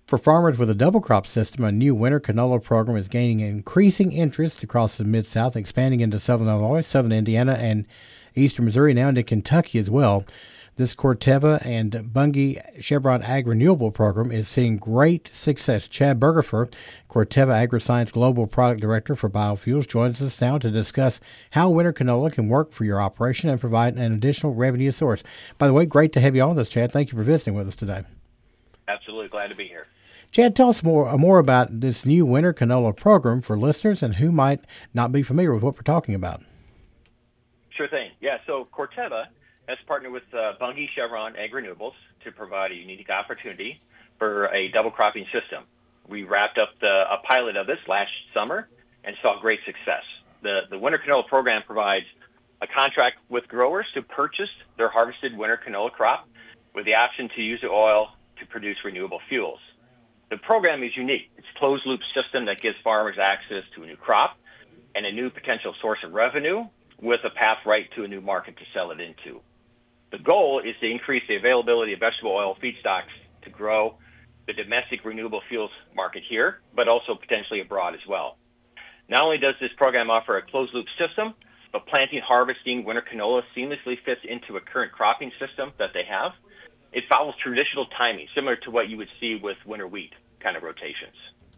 For farmers with a double crop system, a new winter canola program is gaining increasing interest across the Mid-South, expanding into southern Illinois, southern Indiana, and eastern Missouri, now into Kentucky as well. This Corteva and Bunge Chevron Ag Renewable Program is seeing great success. Chad Bergerfer, Corteva AgriScience Global Product Director for Biofuels, joins us now to discuss how winter canola can work for your operation and provide an additional revenue source. By the way, great to have you on this, Chad. Thank you for visiting with us today. Absolutely glad to be here. Chad, tell us more about this new winter canola program for listeners and who might not be familiar with what we're talking about. Sure thing. Yeah, so Corteva has partnered with Bunge Chevron Ag Renewables to provide a unique opportunity for a double cropping system. We wrapped up a pilot of this last summer and saw great success. The winter canola program provides a contract with growers to purchase their harvested winter canola crop with the option to use the oil to produce renewable fuels. The program is unique. It's a closed-loop system that gives farmers access to a new crop and a new potential source of revenue with a path right to a new market to sell it into. The goal is to increase the availability of vegetable oil feedstocks to grow the domestic renewable fuels market here, but also potentially abroad as well. Not only does this program offer a closed-loop system, but planting, harvesting winter canola seamlessly fits into a current cropping system that they have. It follows traditional timing, similar to what you would see with winter wheat kind of rotations.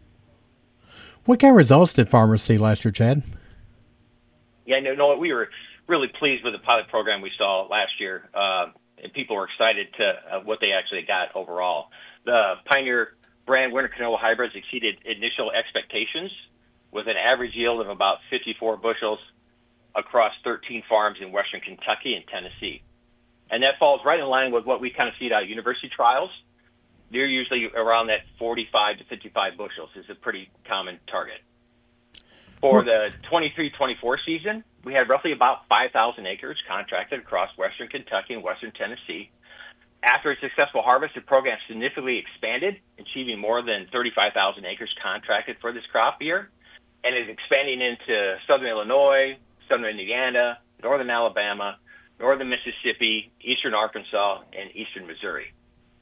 What kind of results did farmers see last year, Chad? Yeah, no, we were really pleased with the pilot program we saw last year, and people were excited to what they actually got overall. The Pioneer brand winter canola hybrids exceeded initial expectations with an average yield of about 54 bushels across 13 farms in western Kentucky and Tennessee. And that falls right in line with what we kind of see at university trials. They're usually around that 45 to 55 bushels is a pretty common target. For the 23-24 season, we had roughly about 5,000 acres contracted across western Kentucky and western Tennessee. After a successful harvest, the program significantly expanded, achieving more than 35,000 acres contracted for this crop year, and is expanding into southern Illinois, southern Indiana, northern Alabama, northern Mississippi, eastern Arkansas, and eastern Missouri.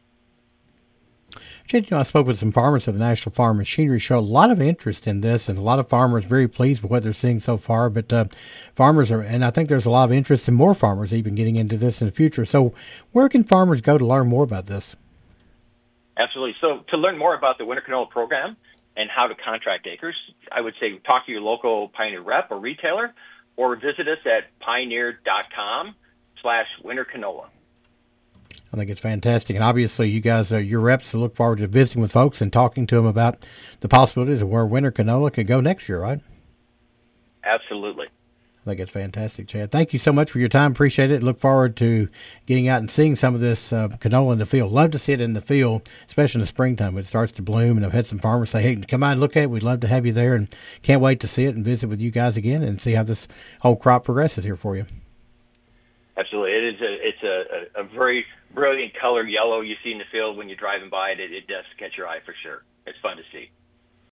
Chad, I spoke with some farmers at the National Farm Machinery Show. A lot of interest in this, and a lot of farmers very pleased with what they're seeing so far. But farmers are, and I think there's a lot of interest in more farmers even getting into this in the future. So where can farmers go to learn more about this? Absolutely. So to learn more about the winter canola program and how to contract acres, I would say talk to your local Pioneer rep or retailer, or visit us at pioneer.com/winter canola. I think it's fantastic. And obviously you guys are your reps, so look forward to visiting with folks and talking to them about the possibilities of where winter canola could go next year, right? Absolutely. I think it's fantastic, Chad. Thank you so much for your time. Appreciate it. Look forward to getting out and seeing some of this canola in the field. Love to see it in the field, especially in the springtime when it starts to bloom. And I've had some farmers say, hey, come out and look at it. We'd love to have you there, and can't wait to see it and visit with you guys again and see how this whole crop progresses here for you. Absolutely. It's a very brilliant color yellow you see in the field when you're driving by it. It does catch your eye for sure. It's fun to see.